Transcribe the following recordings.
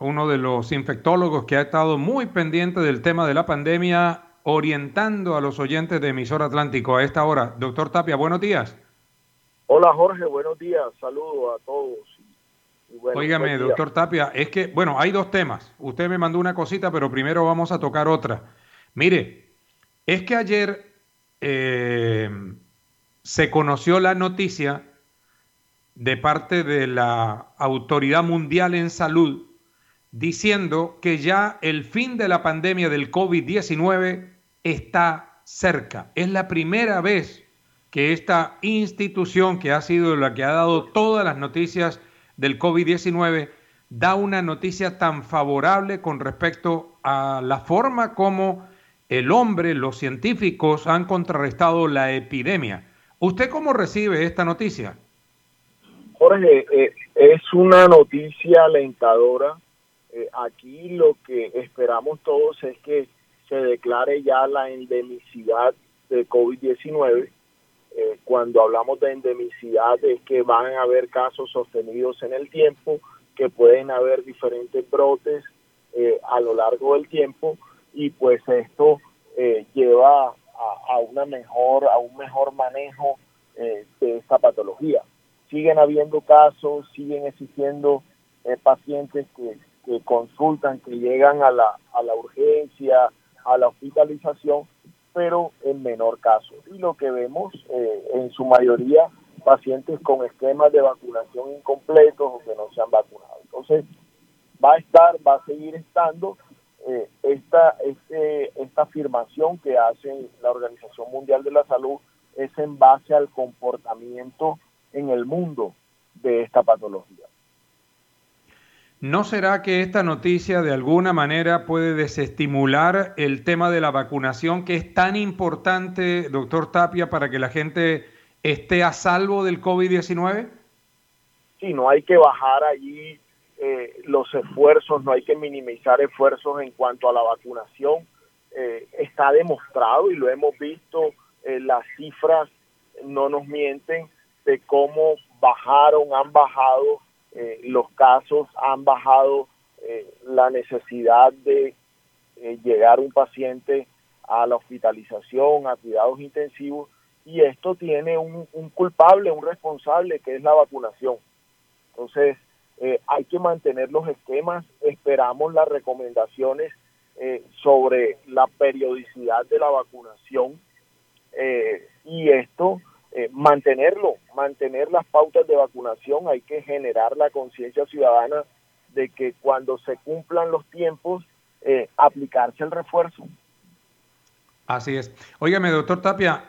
uno de los infectólogos que ha estado muy pendiente del tema de la pandemia, orientando a los oyentes de Emisor Atlántico a esta hora. Doctor Tapia, buenos días. Hola Jorge, buenos días, saludos a todos y bueno, un buen Óigame, día. doctor Tapia, es que, bueno, hay dos temas. Usted me mandó una cosita, pero primero vamos a tocar otra. Mire, es que ayer eh, se conoció la noticia de parte de la Autoridad Mundial en Salud diciendo que ya el fin de la pandemia del COVID-19 está cerca. Es la primera vez que esta institución, que ha sido la que ha dado todas las noticias del COVID-19, da una noticia tan favorable con respecto a la forma como el hombre, los científicos han contrarrestado la epidemia. ¿Usted cómo recibe esta noticia? Jorge, es una noticia alentadora. Aquí lo que esperamos todos es que se declare ya la endemicidad de COVID-19. Cuando hablamos de endemicidad es que van a haber casos sostenidos en el tiempo, que pueden haber diferentes brotes a lo largo del tiempo y pues esto lleva a un mejor manejo de esta patología. Siguen habiendo casos, siguen existiendo pacientes que consultan, que llegan a la urgencia, a la hospitalización, pero en menor caso. Y lo que vemos en su mayoría pacientes con esquemas de vacunación incompletos o que no se han vacunado. Entonces, va a seguir estando esta afirmación que hace la Organización Mundial de la Salud es en base al comportamiento en el mundo de esta patología. ¿No será que esta noticia de alguna manera puede desestimular el tema de la vacunación, que es tan importante, doctor Tapia, para que la gente esté a salvo del COVID-19? Sí, no hay que bajar allí los esfuerzos, no hay que minimizar esfuerzos en cuanto a la vacunación. Está demostrado y lo hemos visto, las cifras no nos mienten de cómo han bajado los casos, han bajado la necesidad de llegar un paciente a la hospitalización, a cuidados intensivos, y esto tiene un culpable, un responsable, que es la vacunación. Entonces, hay que mantener los esquemas, esperamos las recomendaciones sobre la periodicidad de la vacunación y esto, mantener las pautas de vacunación. Hay que generar la conciencia ciudadana de que cuando se cumplan los tiempos, aplicarse el refuerzo. Así es. Óigame, doctor Tapia,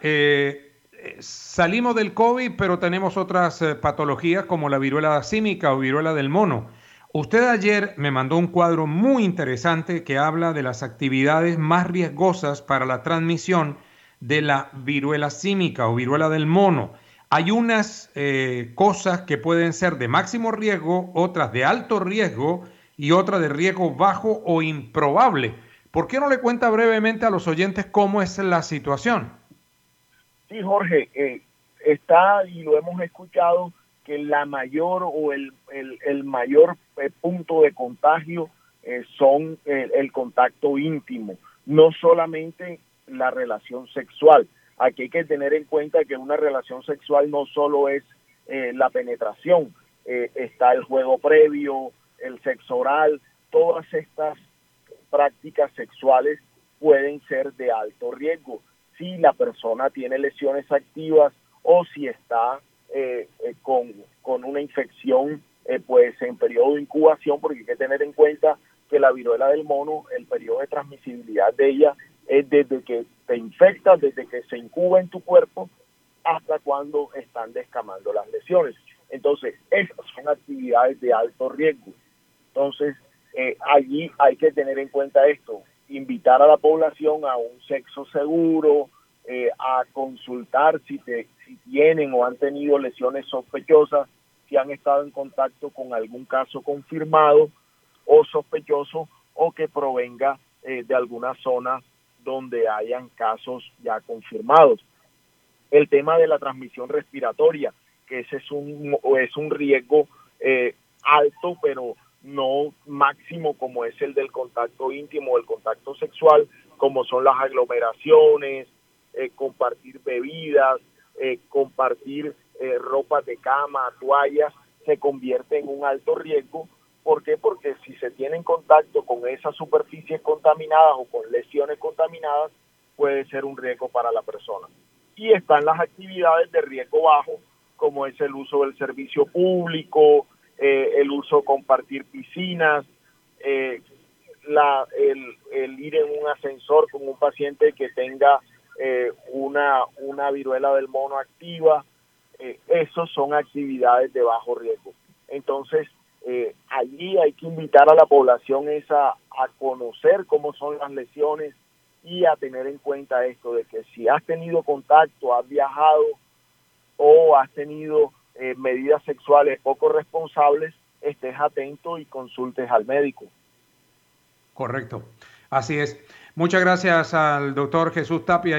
salimos del COVID, pero tenemos otras patologías como la viruela símica o viruela del mono. Usted ayer me mandó un cuadro muy interesante que habla de las actividades más riesgosas para la transmisión de la viruela símica o viruela del mono. Hay unas cosas que pueden ser de máximo riesgo, otras de alto riesgo y otras de riesgo bajo o improbable. ¿Por qué no le cuenta brevemente a los oyentes cómo es la situación? Sí, Jorge, está y lo hemos escuchado que la mayor o el mayor punto de contagio son el contacto íntimo, no solamente la relación sexual. Aquí hay que tener en cuenta que una relación sexual no solo es la penetración, está el juego previo, el sexo oral, todas estas prácticas sexuales pueden ser de alto riesgo si la persona tiene lesiones activas o si está con una infección pues en periodo de incubación, porque hay que tener en cuenta que la viruela del mono, el periodo de transmisibilidad de ella es desde que te infectas, desde que se incuba en tu cuerpo hasta cuando están descamando las lesiones. Entonces, esas son actividades de alto riesgo. Entonces, allí hay que tener en cuenta esto, invitar a la población a un sexo seguro, a consultar si tienen o han tenido lesiones sospechosas, si han estado en contacto con algún caso confirmado o sospechoso o que provenga de alguna zona donde hayan casos ya confirmados. El tema de la transmisión respiratoria, que ese es un riesgo alto, pero no máximo como es el del contacto íntimo o el contacto sexual, como son las aglomeraciones, compartir bebidas, compartir ropa de cama, toallas, se convierte en un alto riesgo. ¿Por qué? Porque si se tiene en contacto con esas superficies contaminadas o con lesiones contaminadas, puede ser un riesgo para la persona. Y están las actividades de riesgo bajo, como es el uso del servicio público, el uso de compartir piscinas, el ir en un ascensor con un paciente que tenga una viruela del mono activa. Esos son actividades de bajo riesgo. Entonces, allí hay que invitar a la población a conocer cómo son las lesiones y a tener en cuenta esto de que si has tenido contacto, has viajado o has tenido medidas sexuales poco responsables, estés atento y consultes al médico. Correcto, así es. Muchas gracias al doctor Jesús Tapia.